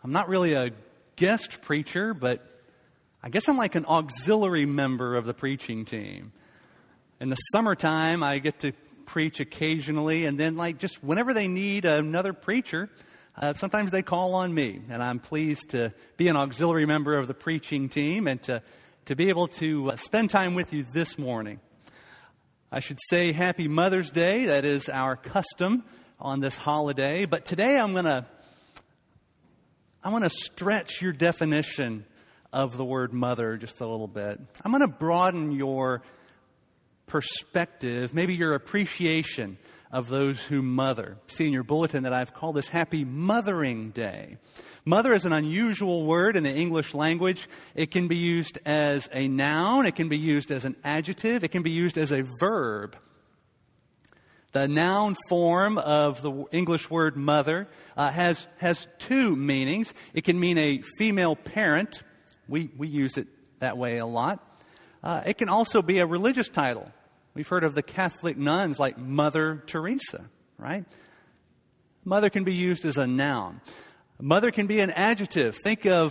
I'm not really a guest preacher, but I guess I'm like an auxiliary member of the preaching team. In the summertime, I get to preach occasionally, and then like just whenever they need another preacher, sometimes they call on me, and I'm pleased to be an auxiliary member of the preaching team and to be able to spend time with you this morning. I should say Happy Mother's Day. That is our custom on this holiday. But today I want to stretch your definition of the word mother just a little bit. I'm going to broaden your perspective, maybe your appreciation of those who mother. See in your bulletin that I've called this Happy Mothering Day. Mother is an unusual word in the English language. It can be used as a noun. It can be used as an adjective. It can be used as a verb. The noun form of the English word mother has two meanings. It can mean a female parent. We use it that way a lot. It can also be a religious title. We've heard of the Catholic nuns like Mother Teresa, right? Mother can be used as a noun. Mother can be an adjective. Think of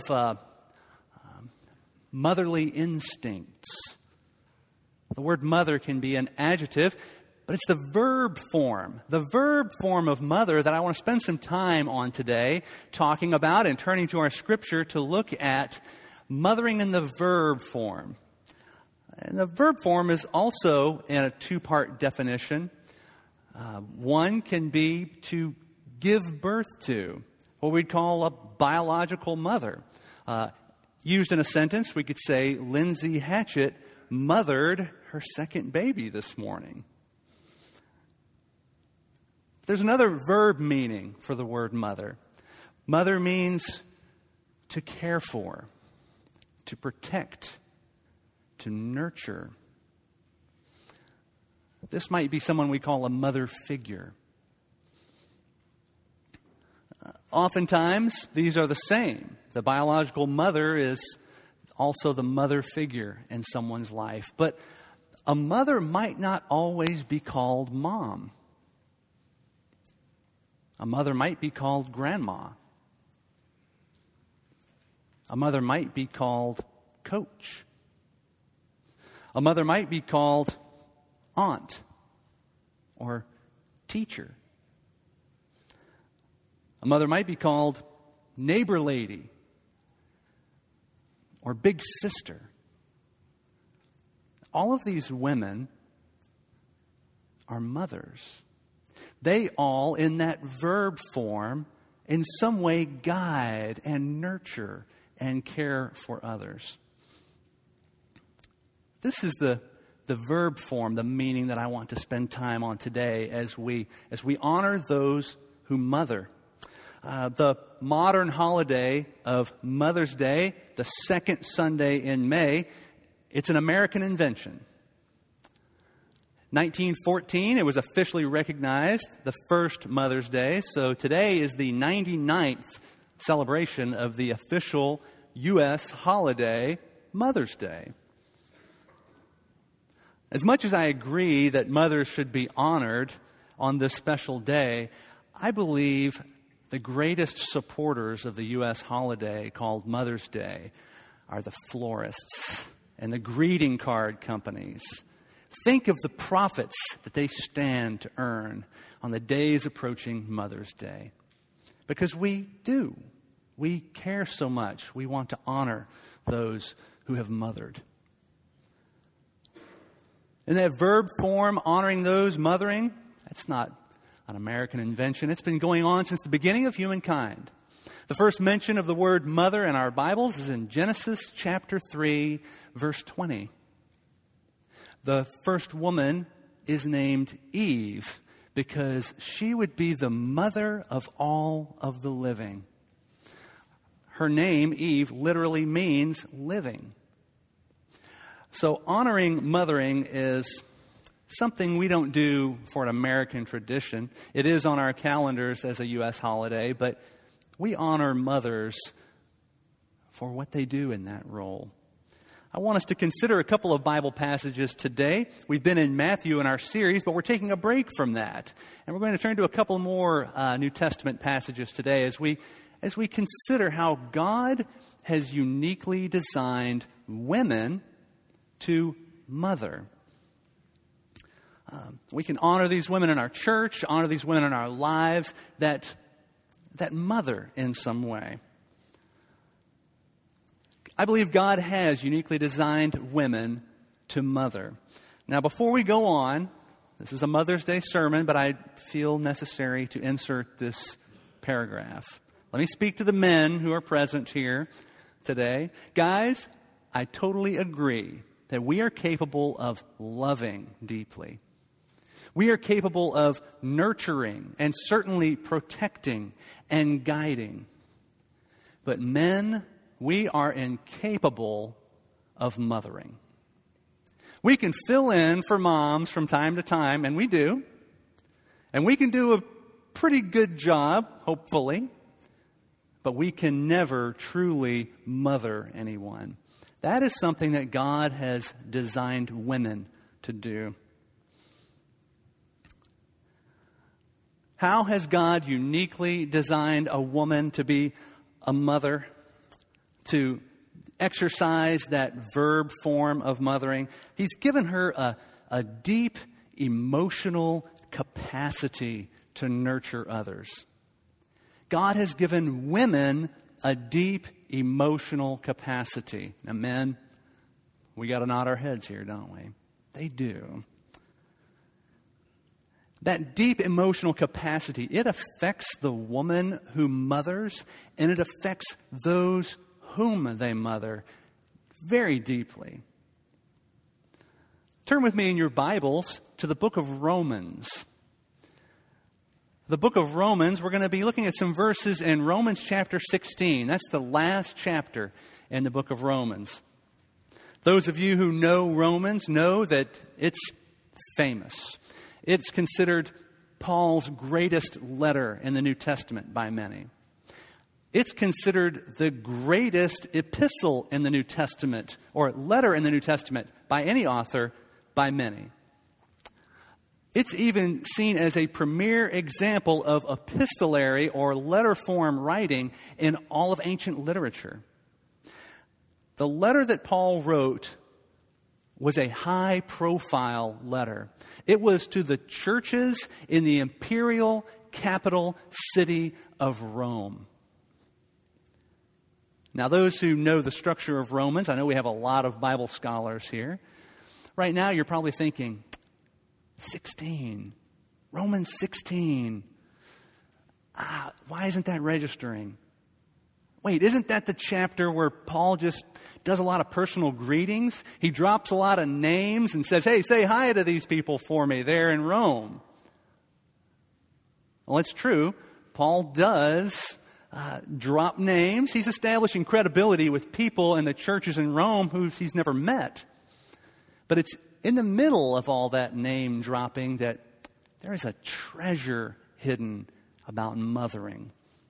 motherly instincts. The word mother can be an adjective, but it's the verb form of mother that I want to spend some time on today, talking about and turning to our scripture to look at mothering in the verb form. And the verb form is also in a two-part definition. One can be to give birth to, what we'd call a biological mother. Used in a sentence, we could say, Lindsay Hatchett mothered her second baby this morning. There's another verb meaning for the word mother. Mother means to care for, to protect, to nurture. This might be someone we call a mother figure. Oftentimes, these are the same. The biological mother is also the mother figure in someone's life. But a mother might not always be called mom. A mother might be called grandma. A mother might be called coach. A mother might be called aunt or teacher. A mother might be called neighbor lady or big sister. All of these women are mothers. They all, in that verb form, in some way guide and nurture and care for others. This is the verb form, the meaning that I want to spend time on today as we honor those who mother. The modern holiday of Mother's Day, the second Sunday in May, it's an American invention. 1914, it was officially recognized, the first Mother's Day. So today is the 99th celebration of the official U.S. holiday, Mother's Day. As much as I agree that mothers should be honored on this special day, I believe the greatest supporters of the U.S. holiday called Mother's Day are the florists and the greeting card companies. Think of the profits that they stand to earn on the days approaching Mother's Day. Because we do. We care so much. We want to honor those who have mothered. In that verb form, honoring those mothering, that's not an American invention. It's been going on since the beginning of humankind. The first mention of the word mother in our Bibles is in Genesis chapter 3, verse 20. The first woman is named Eve because she would be the mother of all of the living. Her name, Eve, literally means living. So honoring mothering is something we don't do for an American tradition. It is on our calendars as a U.S. holiday, but we honor mothers for what they do in that role. I want us to consider a couple of Bible passages today. We've been in Matthew in our series, but we're taking a break from that. And we're going to turn to a couple more New Testament passages today as we as we consider how God has uniquely designed women to mother. We can honor these women in our church, honor these women in our lives that mother in some way. I believe God has uniquely designed women to mother. Now, before we go on, this is a Mother's Day sermon, but I feel necessary to insert this paragraph. Let me speak to the men who are present here today. Guys, I totally agree that we are capable of loving deeply. We are capable of nurturing and certainly protecting and guiding. But men, we are incapable of mothering. We can fill in for moms from time to time, and we do. And we can do a pretty good job, hopefully. But we can never truly mother anyone. That is something that God has designed women to do. How has God uniquely designed a woman to be a mother, to exercise that verb form of mothering? He's given her a deep emotional capacity to nurture others. God has given women a deep emotional capacity. Now, men, we got to nod our heads here, don't we? They do. That deep emotional capacity, it affects the woman who mothers, and it affects those whom they mother very deeply. Turn with me in your Bibles to the book of Romans. The book of Romans, we're going to be looking at some verses in Romans chapter 16. That's the last chapter in the book of Romans. Those of you who know Romans know that it's famous. It's considered Paul's greatest letter in the New Testament by many. It's considered the greatest epistle in the New Testament, or letter in the New Testament, by any author, by many. It's even seen as a premier example of epistolary or letter form writing in all of ancient literature. The letter that Paul wrote was a high-profile letter. It was to the churches in the imperial capital city of Rome. Now, those who know the structure of Romans, I know we have a lot of Bible scholars here. Right now, you're probably thinking, 16. Romans 16. Why isn't that registering? Wait, isn't that the chapter where Paul just does a lot of personal greetings? He drops a lot of names and says, hey, say hi to these people for me there in Rome. Well, it's true. Paul does drop names. He's establishing credibility with people in the churches in Rome who he's never met. But it's in the middle of all that name dropping that there is a treasure hidden about mothering.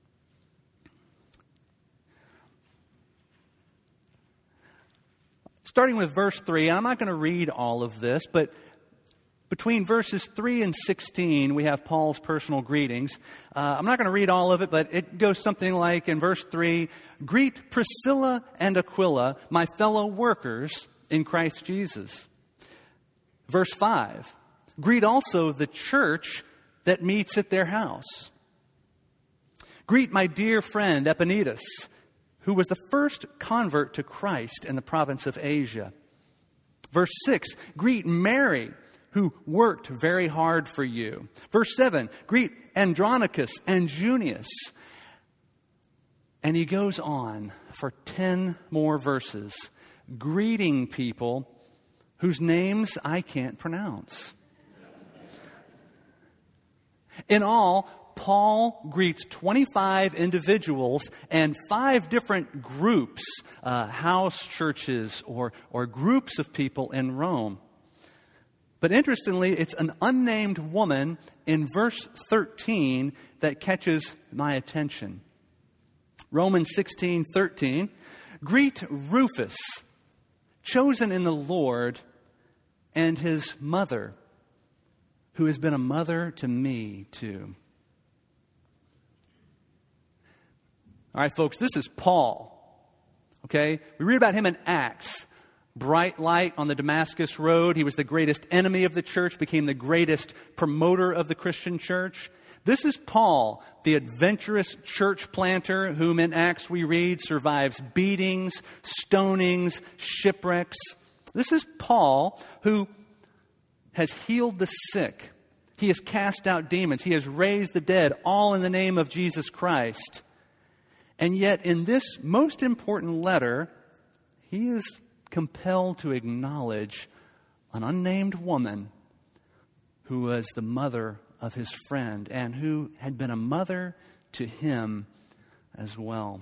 Starting with verse 3, I'm not going to read all of this, but between verses 3 and 16, we have Paul's personal greetings. I'm not going to read all of it, but it goes something like in verse 3, greet Priscilla and Aquila, my fellow workers in Christ Jesus. Verse 5, greet also the church that meets at their house. Greet my dear friend Epaenetus, who was the first convert to Christ in the province of Asia. Verse 6, greet Mary, who worked very hard for you. Verse 7, greet Andronicus and Junius. And he goes on for 10 more verses, greeting people whose names I can't pronounce. In all, Paul greets 25 individuals and 5 different groups, house churches or groups of people in Rome. But interestingly, it's an unnamed woman in verse 13 that catches my attention. Romans 16:13, greet Rufus, chosen in the Lord, and his mother, who has been a mother to me too. All right, folks, this is Paul. Okay? We read about him in Acts. Bright light on the Damascus Road. He was the greatest enemy of the church, became the greatest promoter of the Christian church. This is Paul, the adventurous church planter, whom in Acts we read survives beatings, stonings, shipwrecks. This is Paul who has healed the sick. He has cast out demons. He has raised the dead, all in the name of Jesus Christ. And yet in this most important letter, he is compelled to acknowledge an unnamed woman who was the mother of his friend and who had been a mother to him as well.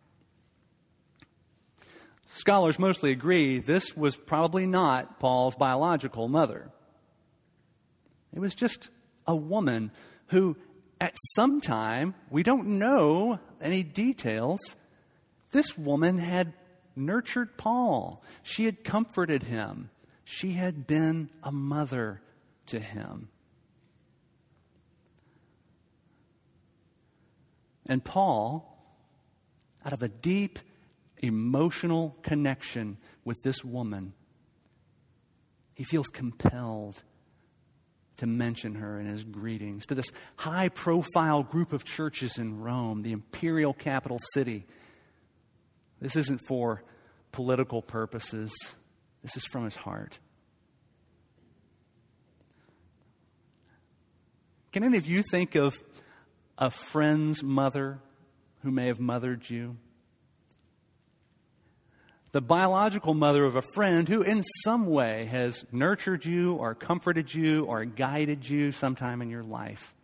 Scholars mostly agree this was probably not Paul's biological mother. It was just a woman who, at some time, we don't know any details, this woman had nurtured Paul. She had comforted him. She had been a mother to him. And Paul, out of a deep emotional connection with this woman, he feels compelled to mention her in his greetings to this high-profile group of churches in Rome, the imperial capital city. This isn't for political purposes. This is from his heart. Can any of you think of a friend's mother who may have mothered you? The biological mother of a friend who in some way has nurtured you or comforted you or guided you sometime in your life.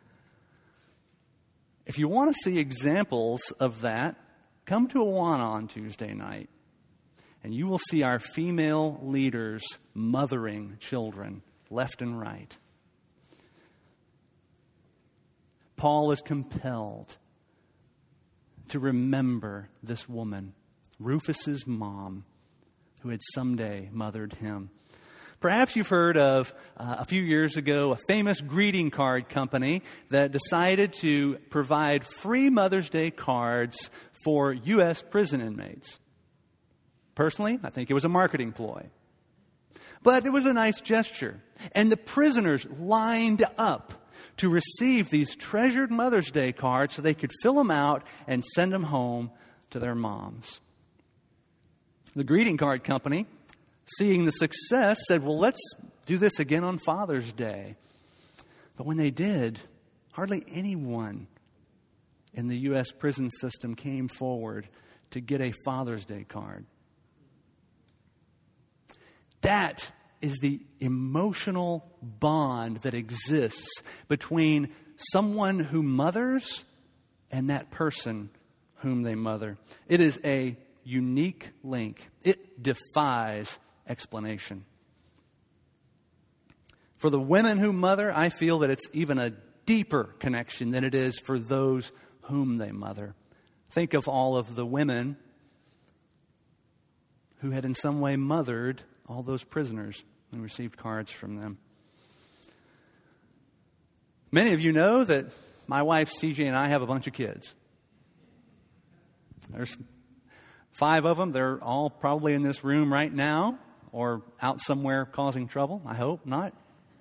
If you want to see examples of that, come to Awana on Tuesday night, and you will see our female leaders mothering children left and right. Paul is compelled to remember this woman, Rufus's mom, who had someday mothered him. Perhaps you've heard of, a few years ago, a famous greeting card company that decided to provide free Mother's Day cards for U.S. prison inmates. Personally, I think it was a marketing ploy. But it was a nice gesture. And the prisoners lined up to receive these treasured Mother's Day cards so they could fill them out and send them home to their moms. The greeting card company, seeing the success, said, well, let's do this again on Father's Day. But when they did, hardly anyone in the U.S. prison system came forward to get a Father's Day card. That is the emotional bond that exists between someone who mothers and that person whom they mother. It is a unique link. It defies explanation. For the women who mother, I feel that it's even a deeper connection than it is for those whom they mother. Think of all of the women who had in some way mothered all those prisoners and received cards from them. Many of you know that my wife CJ and I have a bunch of kids. There's 5 of them. They're all probably in this room right now or out somewhere causing trouble. I hope not.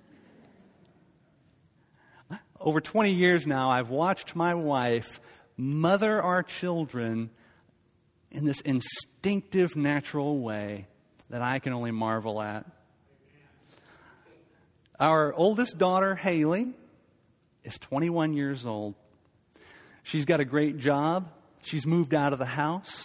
Over 20 years now, I've watched my wife mother our children in this instinctive, natural way that I can only marvel at. Our oldest daughter, Haley, is 21 years old. She's got a great job. She's moved out of the house.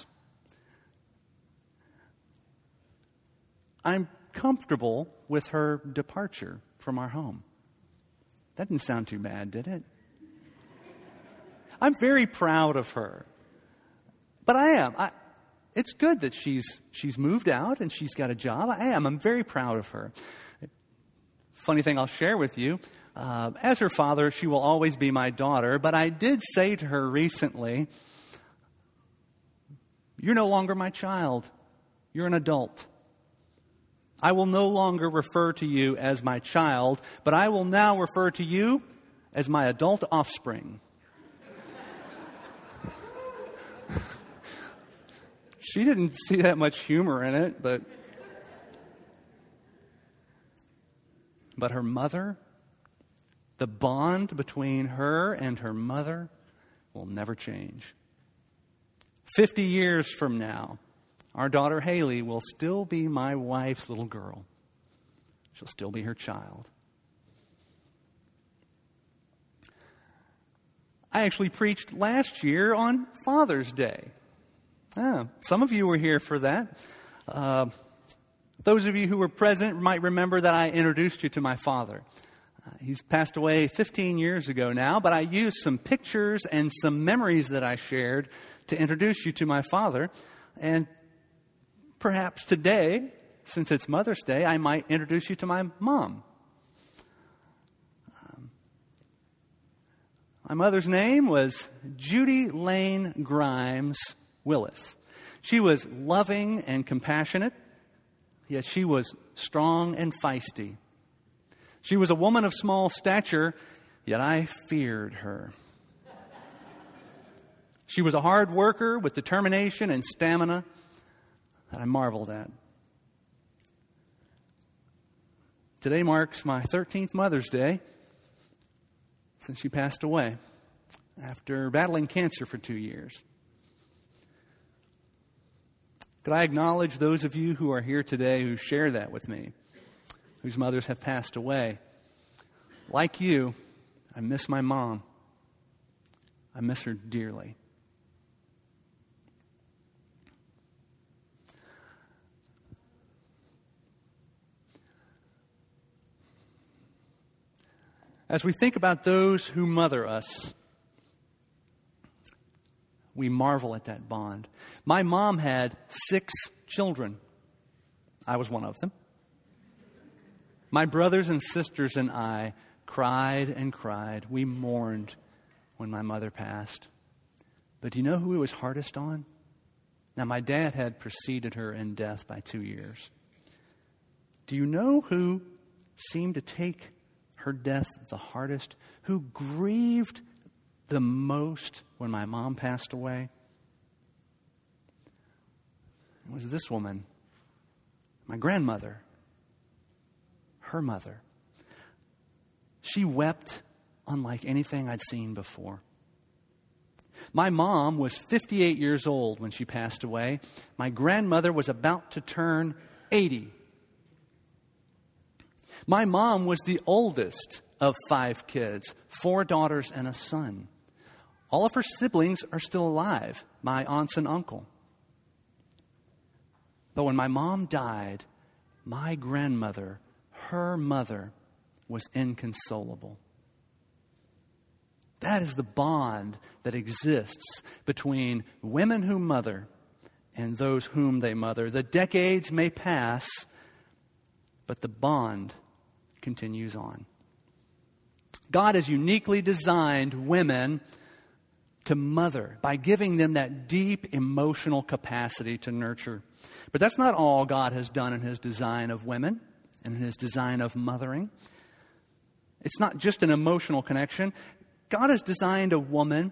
I'm comfortable with her departure from our home. That didn't sound too bad, did it? I'm very proud of her. But I am. It's good that she's moved out and she's got a job. I'm very proud of her. Funny thing I'll share with you. As her father, she will always be my daughter. But I did say to her recently, you're no longer my child. You're an adult. I will no longer refer to you as my child, but I will now refer to you as my adult offspring. She didn't see that much humor in it, but her mother, the bond between her and her mother will never change. 50 years from now, our daughter Haley will still be my wife's little girl. She'll still be her child. I actually preached last year on Father's Day. Some of you were here for that. Those of you who were present might remember that I introduced you to my father. He's passed away 15 years ago now, but I used some pictures and some memories that I shared to introduce you to my father. And perhaps today, since it's Mother's Day, I might introduce you to my mom. My mother's name was Judy Lane Grimes Willis. She was loving and compassionate, yet she was strong and feisty. She was a woman of small stature, yet I feared her. She was a hard worker with determination and stamina that I marveled at. Today marks my 13th Mother's Day since she passed away after battling cancer for 2 years. Could I acknowledge those of you who are here today who share that with me, whose mothers have passed away? Like you, I miss my mom. I miss her dearly. As we think about those who mother us, we marvel at that bond. My mom had 6 children. I was one of them. My brothers and sisters and I cried and cried. We mourned when my mother passed. But do you know who it was hardest on? Now, my dad had preceded her in death by 2 years. Do you know who seemed to take her death the hardest, who grieved the most when my mom passed away? It was this woman, my grandmother, her mother. She wept unlike anything I'd seen before. My mom was 58 years old when she passed away. My grandmother was about to turn 80. My mom was the oldest of 5 kids, 4 daughters and a son. All of her siblings are still alive, my aunts and uncle. But when my mom died, my grandmother, her mother, was inconsolable. That is the bond that exists between women who mother and those whom they mother. The decades may pass, but the bond continues on. God has uniquely designed women to mother by giving them that deep emotional capacity to nurture. But that's not all God has done in His design of women and in His design of mothering. It's not just an emotional connection. God has designed a woman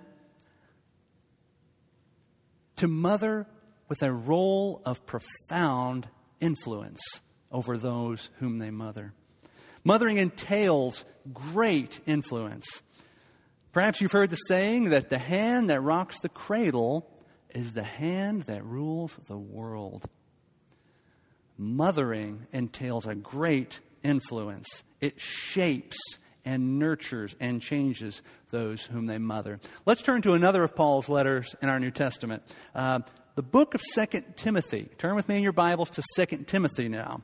to mother with a role of profound influence over those whom they mother. Mothering entails great influence. Perhaps you've heard the saying that the hand that rocks the cradle is the hand that rules the world. Mothering entails a great influence. It shapes and nurtures and changes those whom they mother. Let's turn to another of Paul's letters in our New Testament. The book of 2 Timothy. Turn with me in your Bibles to 2 Timothy now.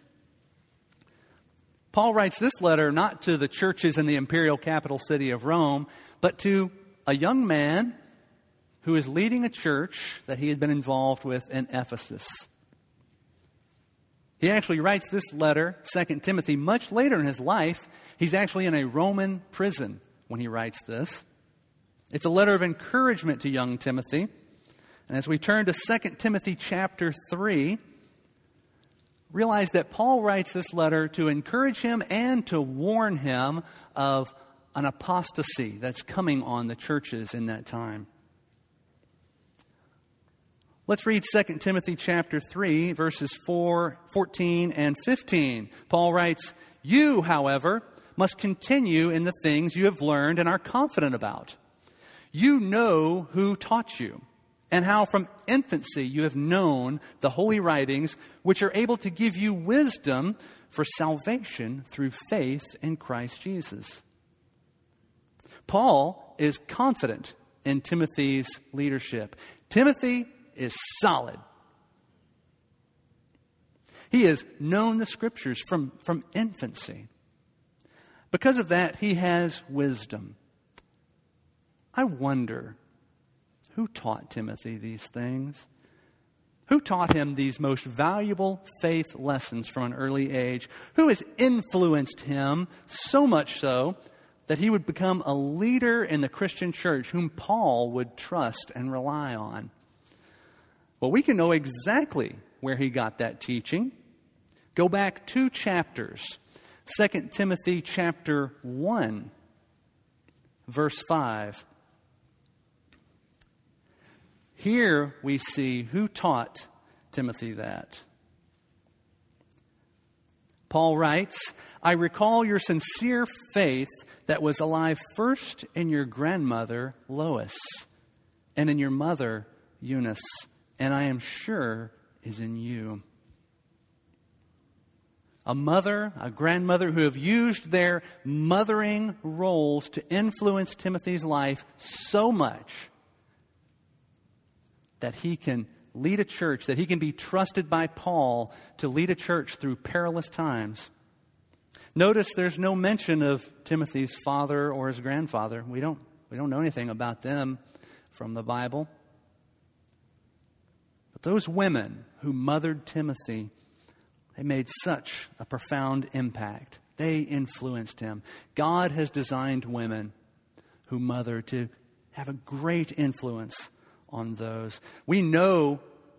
Paul writes this letter not to the churches in the imperial capital city of Rome, but to a young man who is leading a church that he had been involved with in Ephesus. He actually writes this letter, 2 Timothy, much later in his life. He's actually in a Roman prison when he writes this. It's a letter of encouragement to young Timothy. And as we turn to 2 Timothy chapter 3, realize that Paul writes this letter to encourage him and to warn him of an apostasy that's coming on the churches in that time. Let's read 2 Timothy chapter 3, verses 14 and 15. Paul writes, "You, however, must continue in the things you have learned and are confident about. You know who taught you, and how from infancy you have known the holy writings, which are able to give you wisdom for salvation through faith in Christ Jesus." Paul is confident in Timothy's leadership. Timothy is solid. He has known the Scriptures from infancy. Because of that, he has wisdom. I wonder, who taught Timothy these things? Who taught him these most valuable faith lessons from an early age? Who has influenced him so much so that he would become a leader in the Christian church whom Paul would trust and rely on? Well, we can know exactly where he got that teaching. Go back 2 chapters. 2 Timothy chapter 1, verse 5. Here we see who taught Timothy that. Paul writes, "I recall your sincere faith that was alive first in your grandmother Lois and in your mother Eunice, and I am sure is in you." A mother, a grandmother who have used their mothering roles to influence Timothy's life so much that he can lead a church, that he can be trusted by Paul to lead a church through perilous times. Notice there's no mention of Timothy's father or his grandfather. We don't know anything about them from the Bible. But those women who mothered Timothy, they made such a profound impact. They influenced him. God has designed women who mother to have a great influence on those. We know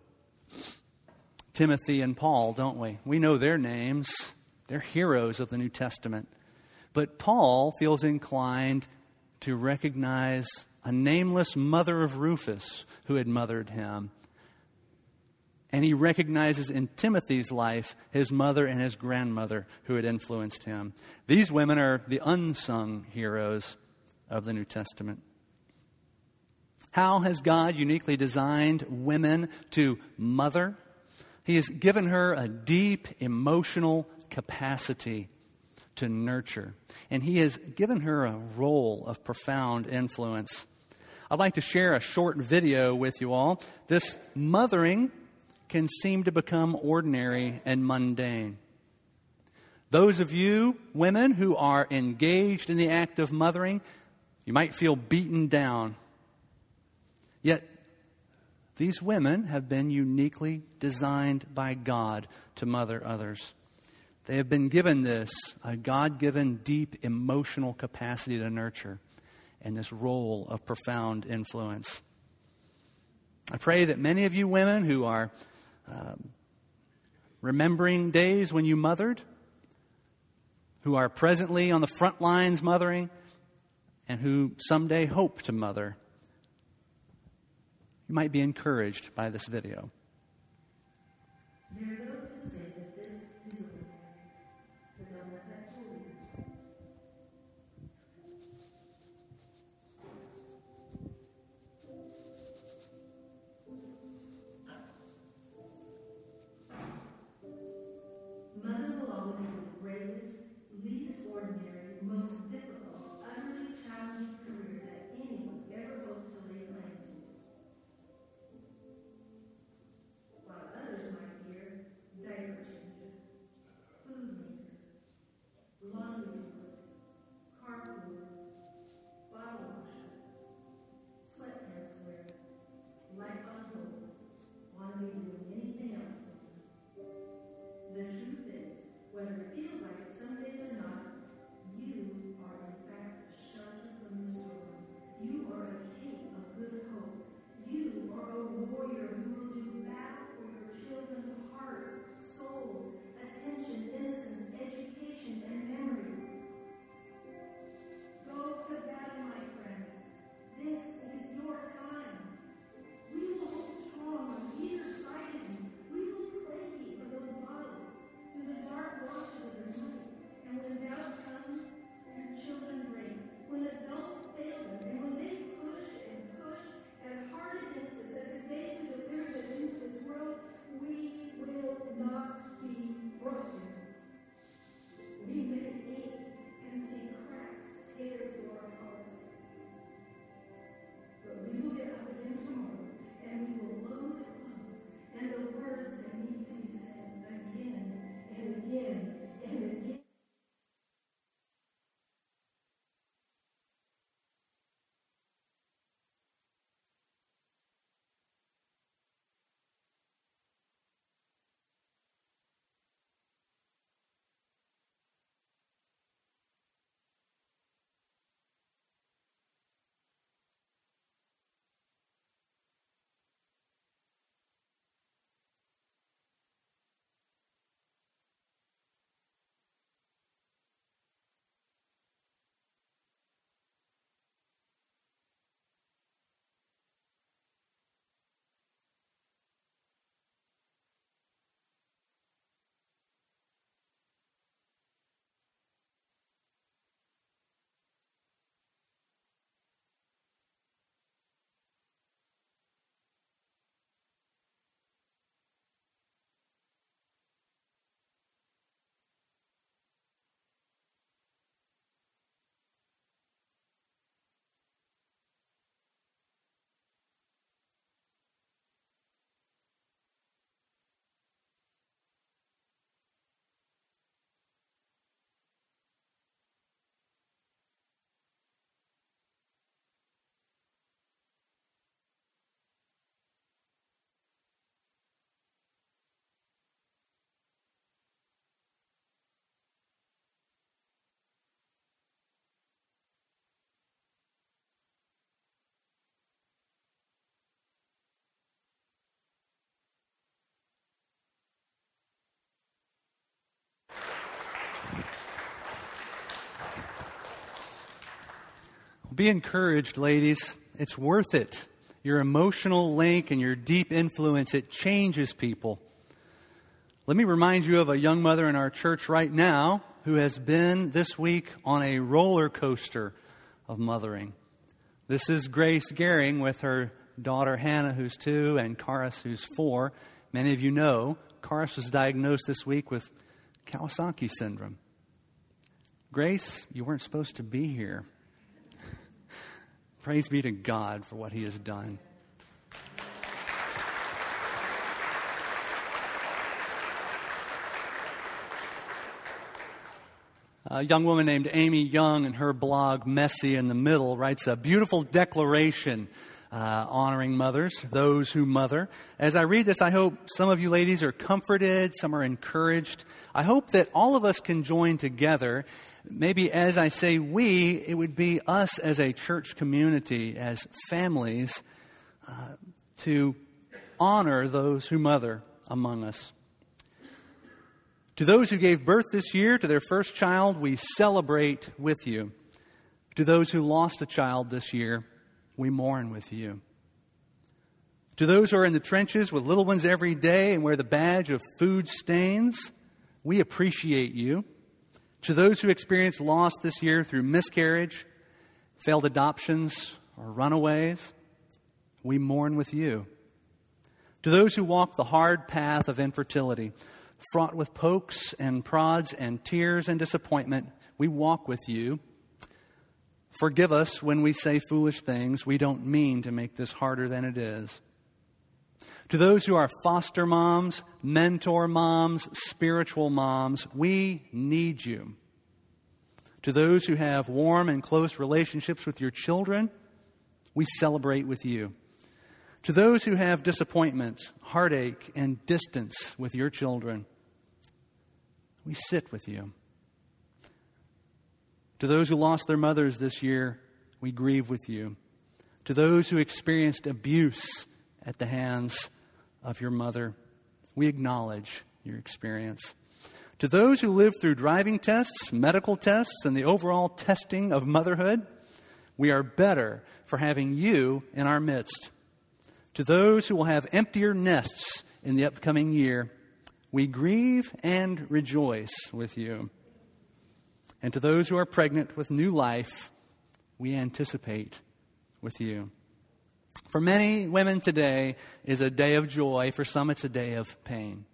Timothy and Paul, don't we? We know their names. They're heroes of the New Testament. But Paul feels inclined to recognize a nameless mother of Rufus who had mothered him. And he recognizes in Timothy's life his mother and his grandmother who had influenced him. These women are the unsung heroes of the New Testament. How has God uniquely designed women to mother? He has given her a deep emotional capacity to nurture. And He has given her a role of profound influence. I'd like to share a short video with you all. This mothering can seem to become ordinary and mundane. Those of you, women, who are engaged in the act of mothering, you might feel beaten down. Yet, these women have been uniquely designed by God to mother others. They have been given this, a God-given deep emotional capacity to nurture and this role of profound influence. I pray that many of you women who are remembering days when you mothered, who are presently on the front lines mothering, and who someday hope to mother, you might be encouraged by this video. There are those who say that this is ordinary, but don't let that fool you. Mother will always be the greatest, least ordinary, most difficult, utterly challenging career that anyone ever hopes to lay claim to. Be encouraged, ladies. It's worth it. Your emotional link and your deep influence, it changes people. Let me remind you of a young mother in our church right now who has been this week on a roller coaster of mothering. This is Grace Gehring with her daughter Hannah, who's 2, and Karis, who's 4. Many of you know Karis was diagnosed this week with Kawasaki syndrome. Grace, you weren't supposed to be here. Praise be to God for what He has done. A young woman named Amy Young in her blog, Messy in the Middle, writes a beautiful declaration honoring mothers, those who mother. As I read this, I hope some of you ladies are comforted, some are encouraged. I hope that all of us can join together. Maybe as I say we, it would be us as a church community, as families, to honor those who mother among us. To those who gave birth this year to their first child, we celebrate with you. To those who lost a child this year, we mourn with you. To those who are in the trenches with little ones every day and wear the badge of food stains, we appreciate you. To those who experienced loss this year through miscarriage, failed adoptions, or runaways, we mourn with you. To those who walk the hard path of infertility, fraught with pokes and prods and tears and disappointment, we walk with you. Forgive us when we say foolish things. We don't mean to make this harder than it is. To those who are foster moms, mentor moms, spiritual moms, we need you. To those who have warm and close relationships with your children, we celebrate with you. To those who have disappointment, heartache, and distance with your children, we sit with you. To those who lost their mothers this year, we grieve with you. To those who experienced abuse at the hands of your mother, we acknowledge your experience. To those who lived through driving tests, medical tests, and the overall testing of motherhood, we are better for having you in our midst. To those who will have emptier nests in the upcoming year, we grieve and rejoice with you. And to those who are pregnant with new life, we anticipate with you. For many women, today is a day of joy. For some, it's a day of pain.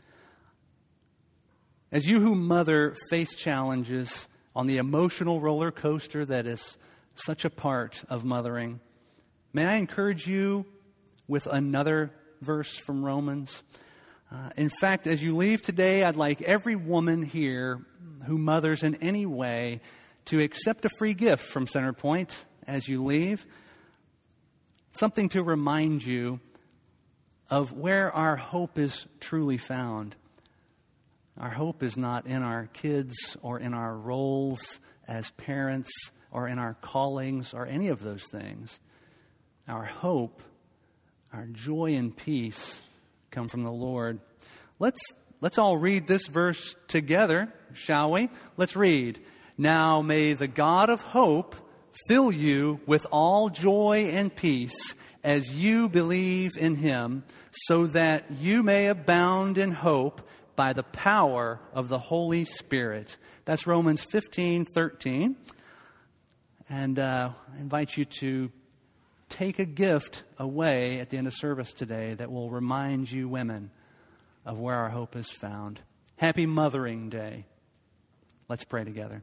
As you who mother face challenges on the emotional roller coaster that is such a part of mothering, may I encourage you with another verse from Romans? In fact, as you leave today, I'd like every woman here who mothers in any way to accept a free gift from Centerpoint as you leave. Something to remind you of where our hope is truly found. Our hope is not in our kids or in our roles as parents or in our callings or any of those things. Our hope, our joy and peace come from the Lord. Let's all read this verse together, shall we? Let's read. Now may the God of hope fill you with all joy and peace as you believe in Him, so that you may abound in hope by the power of the Holy Spirit. That's Romans 15:13. And I invite you to take a gift away at the end of service today that will remind you women of where our hope is found. Happy Mothering Day. Let's pray together.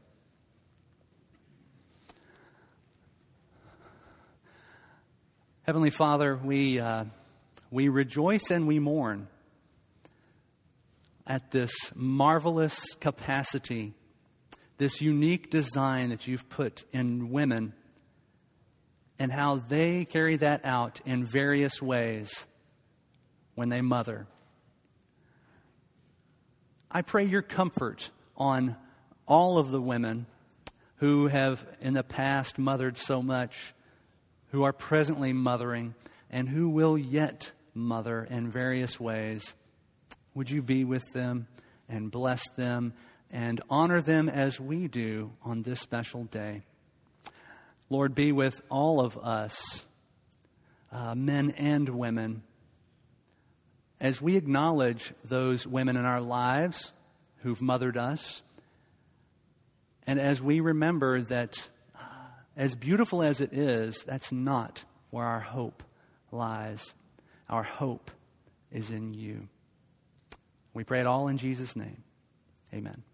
Heavenly Father, we rejoice and we mourn at this marvelous capacity, this unique design that you've put in women, and how they carry that out in various ways when they mother. I pray your comfort on all of the women who have in the past mothered so much, who are presently mothering, and who will yet mother in various ways. Would you be with them and bless them and honor them as we do on this special day? Lord, be with all of us, men and women, as we acknowledge those women in our lives who've mothered us, and as we remember that as beautiful as it is, that's not where our hope lies. Our hope is in you. We pray it all in Jesus' name. Amen.